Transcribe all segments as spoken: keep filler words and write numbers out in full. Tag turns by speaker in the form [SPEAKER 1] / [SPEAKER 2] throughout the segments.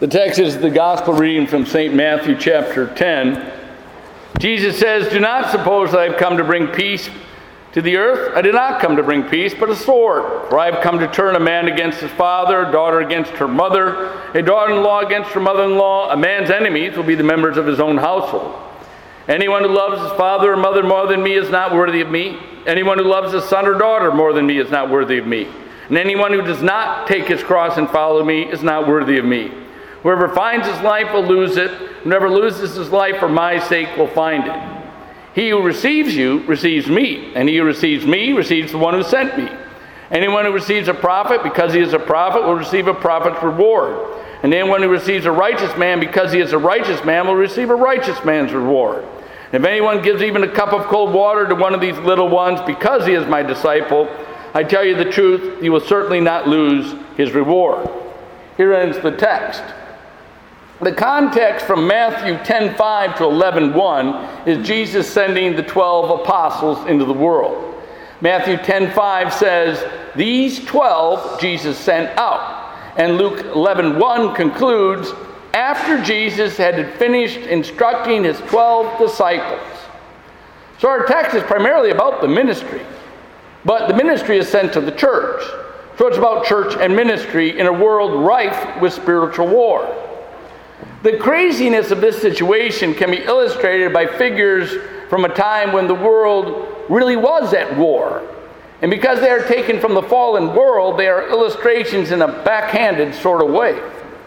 [SPEAKER 1] The text is the gospel reading from Saint Matthew chapter ten. Jesus says, "Do not suppose that I have come to bring peace to the earth. I did not come to bring peace, but a sword. For I have come to turn a man against his father, a daughter against her mother, a daughter-in-law against her mother-in-law. A man's enemies will be the members of his own household. Anyone who loves his father or mother more than me is not worthy of me. Anyone who loves his son or daughter more than me is not worthy of me. And anyone who does not take his cross and follow me is not worthy of me. Whoever finds his life will lose it. Whoever loses his life for my sake will find it. He who receives you receives me, and he who receives me receives the one who sent me. Anyone who receives a prophet because he is a prophet will receive a prophet's reward. And anyone who receives a righteous man because he is a righteous man will receive a righteous man's reward. And if anyone gives even a cup of cold water to one of these little ones because he is my disciple, I tell you the truth, he will certainly not lose his reward." Here ends the text. The context from Matthew ten five to eleven one is Jesus sending the twelve apostles into the world. Matthew ten five says, "These twelve Jesus sent out." And Luke eleven one concludes, after Jesus had finished instructing his twelve disciples. So our text is primarily about the ministry, but the ministry is sent to the church. So it's about church and ministry in a world rife with spiritual war. The craziness of this situation can be illustrated by figures from a time when the world really was at war. And because they are taken from the fallen world, they are illustrations in a backhanded sort of way.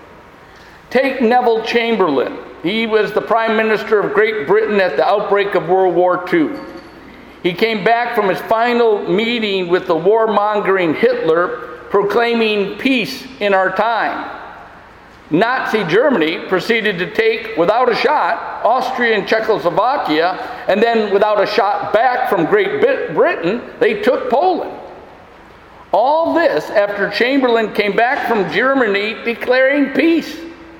[SPEAKER 1] Take Neville Chamberlain. He was the Prime Minister of Great Britain at the outbreak of World War Two. He came back from his final meeting with the warmongering Hitler, proclaiming peace in our time. Nazi Germany proceeded to take, without a shot, Austria and Czechoslovakia, and then without a shot back from Great Britain, they took Poland. All this after Chamberlain came back from Germany declaring peace.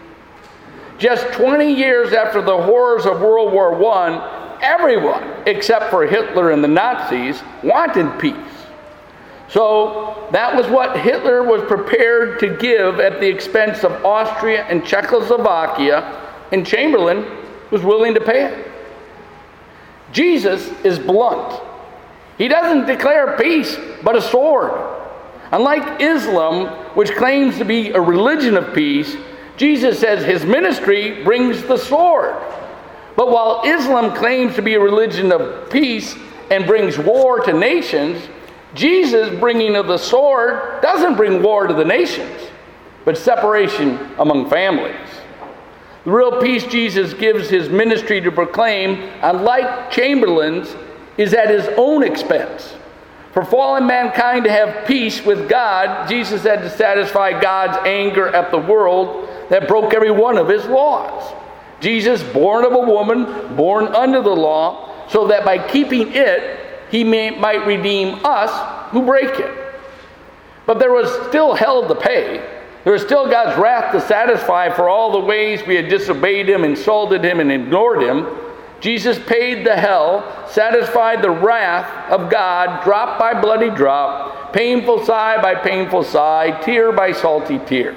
[SPEAKER 1] Just twenty years after the horrors of World War One, everyone, except for Hitler and the Nazis, wanted peace. So that was what Hitler was prepared to give at the expense of Austria and Czechoslovakia, and Chamberlain was willing to pay it. Jesus is blunt. He doesn't declare peace, but a sword. Unlike Islam, which claims to be a religion of peace, Jesus says his ministry brings the sword. But while Islam claims to be a religion of peace and brings war to nations, Jesus' bringing of the sword doesn't bring war to the nations, but separation among families. The real peace Jesus gives his ministry to proclaim, unlike Chamberlain's, is at his own expense. For fallen mankind to have peace with God, Jesus had to satisfy God's anger at the world that broke every one of his laws. Jesus, born of a woman, born under the law, so that by keeping it, he may, might redeem us who break it. But there was still hell to pay. There was still God's wrath to satisfy for all the ways we had disobeyed him, insulted him, and ignored him. Jesus paid the hell, satisfied the wrath of God, drop by bloody drop, painful sigh by painful sigh, tear by salty tear.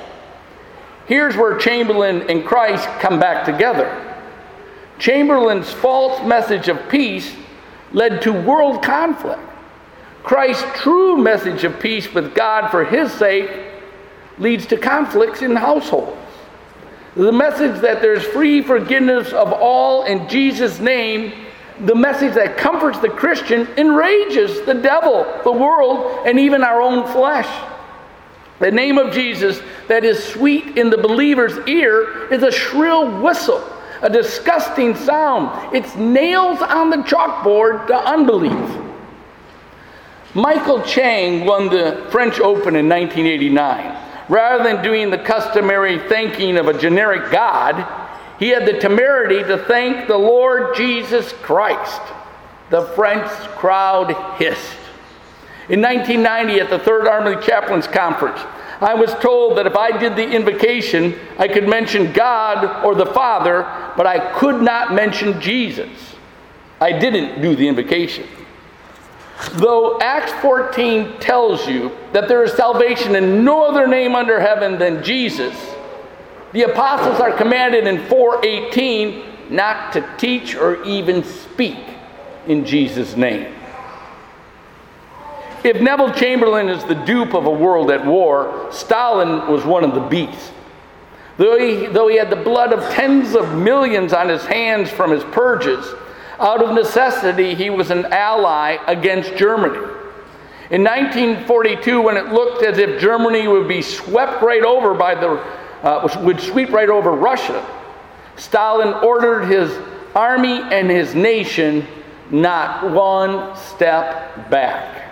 [SPEAKER 1] Here's where Chamberlain and Christ come back together. Chamberlain's false message of peace led to world conflict. Christ's true message of peace with God for his sake leads to conflicts in households. The message that there's free forgiveness of all in Jesus' name, the message that comforts the Christian, enrages the devil, the world, and even our own flesh. The name of Jesus that is sweet in the believer's ear is a shrill whistle, a disgusting sound. It's nails on the chalkboard to unbelief. Michael Chang won the French Open in nineteen eighty-nine. Rather than doing the customary thanking of a generic God, he had the temerity to thank the Lord Jesus Christ. The French crowd hissed. In nineteen ninety, at the Third Army Chaplains Conference, I was told that if I did the invocation, I could mention God or the Father, but I could not mention Jesus. I didn't do the invocation. Though Acts fourteen tells you that there is salvation in no other name under heaven than Jesus, The apostles are commanded in four eighteen not to teach or even speak in Jesus' name. If Neville Chamberlain is the dupe of a world at war, Stalin was one of the beasts. Though he, though he had the blood of tens of millions on his hands from his purges, out of necessity he was an ally against Germany. In nineteen forty-two, when it looked as if Germany would be swept right over by the, uh, would sweep right over Russia, Stalin ordered his army and his nation not one step back.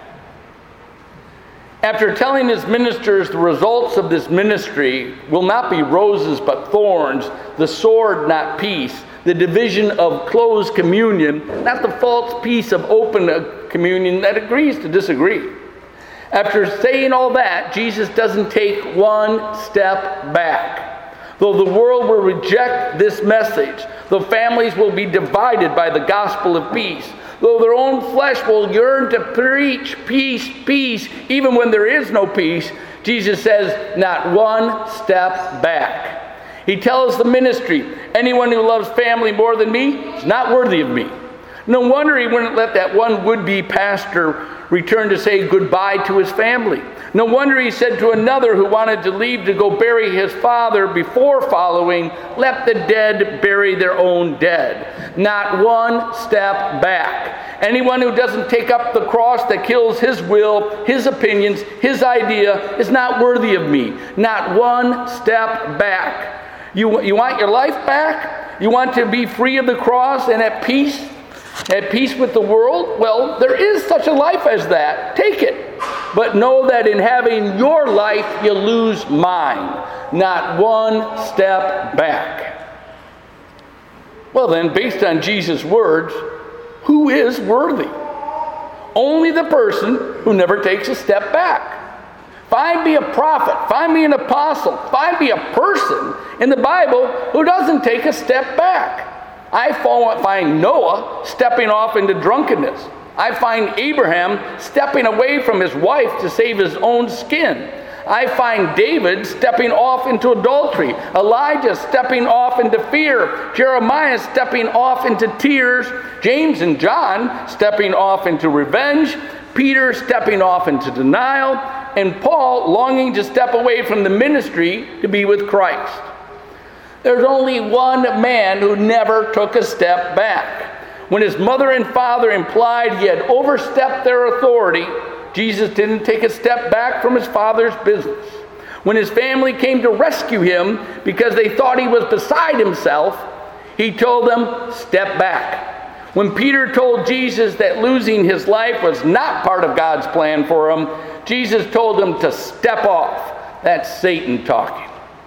[SPEAKER 1] After telling his ministers the results of this ministry will not be roses but thorns, the sword not peace, the division of closed communion, not the false peace of open communion that agrees to disagree. After saying all that, Jesus doesn't take one step back. Though the world will reject this message, though families will be divided by the gospel of peace, though their own flesh will yearn to preach peace, peace, even when there is no peace, Jesus says, not one step back. He tells the ministry, anyone who loves family more than me is not worthy of me. No wonder he wouldn't let that one would-be pastor return to say goodbye to his family. No wonder he said to another who wanted to leave to go bury his father before following, let the dead bury their own dead. Not one step back. Anyone who doesn't take up the cross that kills his will, his opinions, his idea is not worthy of me. Not one step back. You, you want your life back? You want to be free of the cross and at peace? At peace with the world? Well, there is such a life as that. Take it. But know that in having your life, you lose mine. Not one step back. Well then, based on Jesus' words, who is worthy? Only the person who never takes a step back. Find me a prophet, find me an apostle, find me a person in the Bible who doesn't take a step back. I find Noah stepping off into drunkenness. I find Abraham stepping away from his wife to save his own skin. I find David stepping off into adultery. Elijah stepping off into fear. Jeremiah stepping off into tears. James and John stepping off into revenge. Peter stepping off into denial. And Paul longing to step away from the ministry to be with Christ. There's only one man who never took a step back. When his mother and father implied he had overstepped their authority, Jesus didn't take a step back from his father's business. When his family came to rescue him because they thought he was beside himself, he told them, step back. When Peter told Jesus that losing his life was not part of God's plan for him, Jesus told him to step off. That's Satan talking.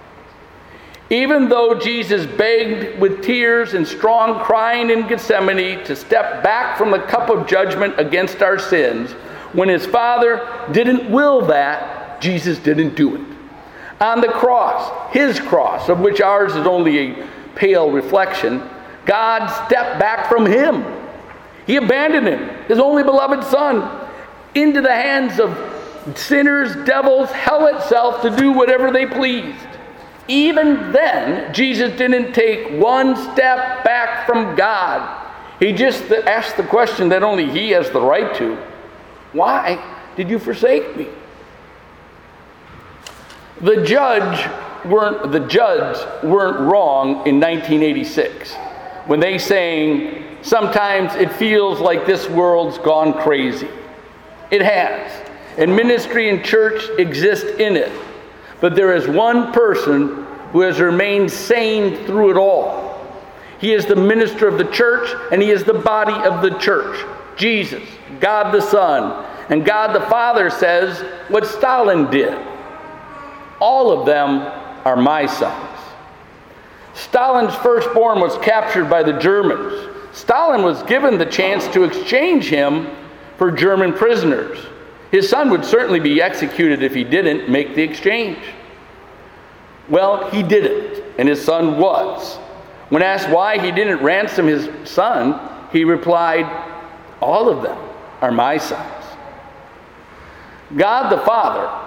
[SPEAKER 1] Even though Jesus begged with tears and strong crying in Gethsemane to step back from the cup of judgment against our sins, when his Father didn't will that, Jesus didn't do it. On the cross, his cross, of which ours is only a pale reflection, God stepped back from him. He abandoned him, his only beloved Son, into the hands of sinners, devils, hell itself to do whatever they pleased. Even then, Jesus didn't take one step back from God. He just asked the question that only he has the right to. Why did you forsake me? The judge weren't the judges weren't wrong in nineteen eighty-six when they saying sometimes it feels like this world's gone crazy. It has. And ministry and church exist in it. But there is one person who has remained sane through it all. He is the minister of the church, and he is the body of the church. Jesus, God the Son, and God the Father says what Stalin did. All of them are my sons. Stalin's firstborn was captured by the Germans. Stalin was given the chance to exchange him for German prisoners. His son would certainly be executed if he didn't make the exchange. Well, he didn't, and his son was. When asked why he didn't ransom his son, he replied, all of them are my sons. God the Father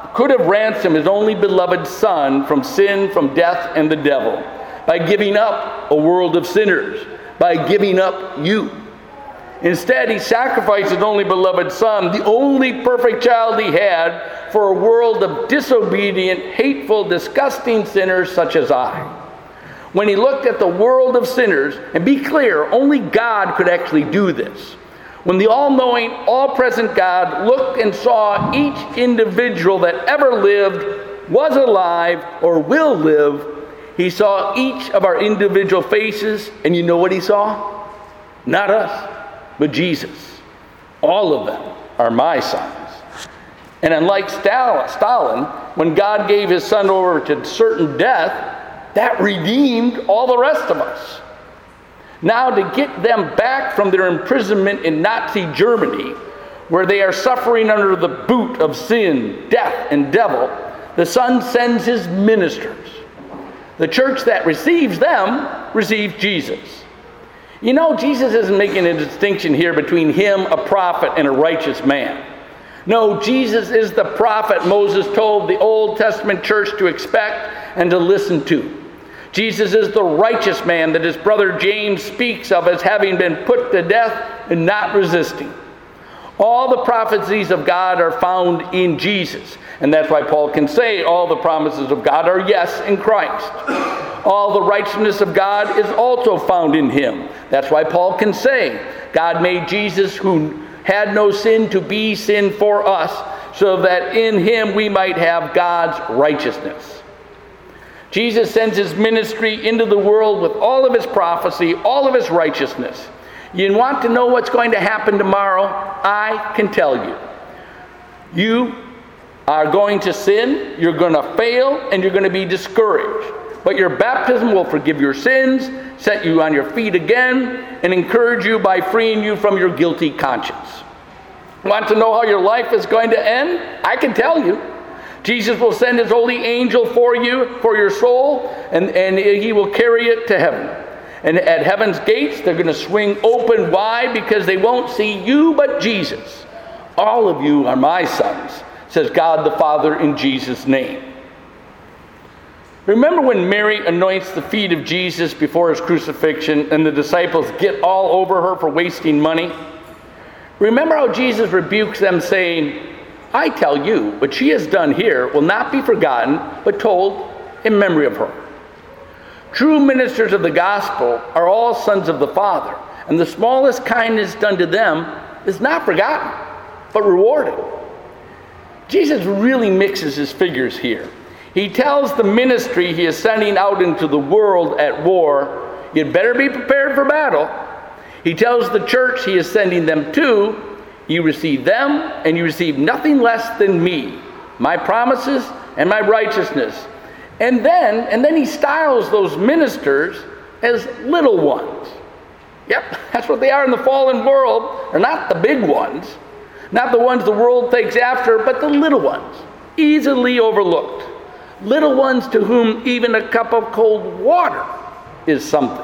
[SPEAKER 1] could have ransomed his only beloved Son from sin, from death, and the devil by giving up a world of sinners, by giving up you. Instead, he sacrificed his only beloved Son, the only perfect child he had, for a world of disobedient, hateful, disgusting sinners such as I. When he looked at the world of sinners, and be clear, only God could actually do this. When the all-knowing, all-present God looked and saw each individual that ever lived, was alive, or will live, he saw each of our individual faces, and you know what he saw? Not us, but Jesus. All of them are my sons. And unlike Stalin, when God gave his son over to certain death, that redeemed all the rest of us. Now, to get them back from their imprisonment in Nazi Germany, where they are suffering under the boot of sin, death, and devil, the Son sends his ministers. The church that receives them receives Jesus. You know, Jesus isn't making a distinction here between him, a prophet, and a righteous man. No, Jesus is the prophet Moses told the Old Testament church to expect and to listen to. Jesus is the righteous man that his brother James speaks of as having been put to death and not resisting. All the prophecies of God are found in Jesus. And that's why Paul can say all the promises of God are yes in Christ. All the righteousness of God is also found in him. That's why Paul can say God made Jesus, who had no sin, to be sin for us, so that in him we might have God's righteousness. Jesus sends his ministry into the world with all of his prophecy, all of his righteousness. You want to know what's going to happen tomorrow? I can tell you. You are going to sin, you're going to fail, and you're going to be discouraged. But your baptism will forgive your sins, set you on your feet again, and encourage you by freeing you from your guilty conscience. Want to know how your life is going to end? I can tell you. Jesus will send his holy angel for you, for your soul, and, and he will carry it to heaven. And at heaven's gates, they're going to swing open wide because they won't see you but Jesus. All of you are my sons, says God the Father in Jesus' name. Remember when Mary anoints the feet of Jesus before his crucifixion and the disciples get all over her for wasting money? Remember how Jesus rebukes them, saying, I tell you, what she has done here will not be forgotten, but told in memory of her. True ministers of the gospel are all sons of the Father, and the smallest kindness done to them is not forgotten, but rewarded. Jesus really mixes his figures here. He tells the ministry he is sending out into the world at war, you'd better be prepared for battle. He tells the church he is sending them to, you receive them, and you receive nothing less than me, my promises and my righteousness. And then, and then he styles those ministers as little ones. Yep, that's what they are in the fallen world. They're not the big ones, not the ones the world takes after, but the little ones, easily overlooked. Little ones to whom even a cup of cold water is something.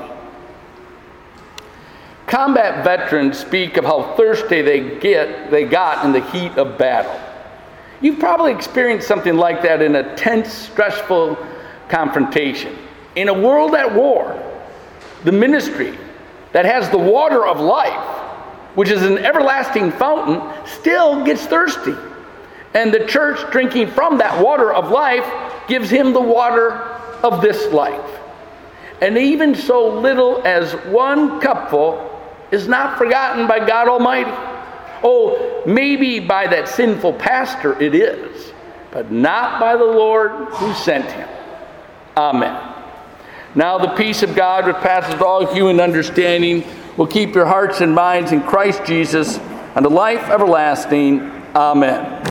[SPEAKER 1] Combat veterans speak of how thirsty they get, they got in the heat of battle. You've probably experienced something like that in a tense, stressful confrontation. In a world at war, the ministry that has the water of life, which is an everlasting fountain, still gets thirsty. And the church drinking from that water of life gives him the water of this life. And even so little as one cupful is not forgotten by God Almighty. Oh, maybe by that sinful pastor it is, but not by the Lord who sent him. Amen. Now the peace of God, which passes all human understanding, will keep your hearts and minds in Christ Jesus unto life everlasting. Amen.